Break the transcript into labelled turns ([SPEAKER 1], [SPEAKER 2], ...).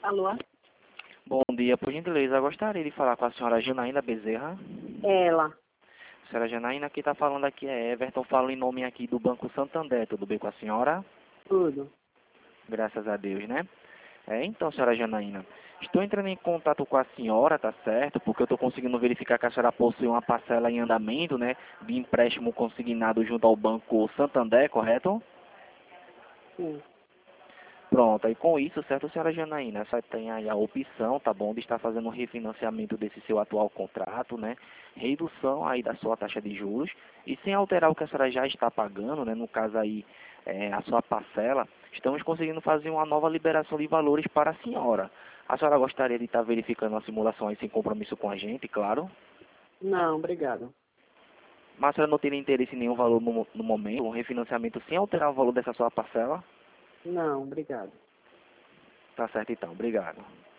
[SPEAKER 1] Alô?
[SPEAKER 2] Bom dia, por gentileza, eu gostaria de falar com a senhora Janaína Bezerra.
[SPEAKER 1] Ela.
[SPEAKER 2] Senhora Janaína, quem está falando aqui é Everton, falo em nome aqui do Banco Santander, tudo bem com a senhora?
[SPEAKER 1] Tudo.
[SPEAKER 2] Graças a Deus, né? Então, senhora Janaína, estou entrando em contato com a senhora, tá certo? Porque eu estou conseguindo verificar que a senhora possui uma parcela em andamento, né? De empréstimo consignado junto ao Banco Santander, correto?
[SPEAKER 1] Sim.
[SPEAKER 2] Pronto, aí com isso, certo, senhora Janaína, você tem aí a opção, tá bom, de estar fazendo um refinanciamento desse seu atual contrato, né, redução aí da sua taxa de juros, e sem alterar o que a senhora já está pagando, né, no caso aí, a sua parcela, estamos conseguindo fazer uma nova liberação de valores para a senhora. A senhora gostaria de estar verificando a simulação aí sem compromisso com a gente, claro,
[SPEAKER 1] Não, obrigado.
[SPEAKER 2] mas a senhora não teria interesse em nenhum valor no momento, um refinanciamento sem alterar o valor dessa sua parcela?
[SPEAKER 1] Não, obrigado.
[SPEAKER 2] Tá certo então, obrigado.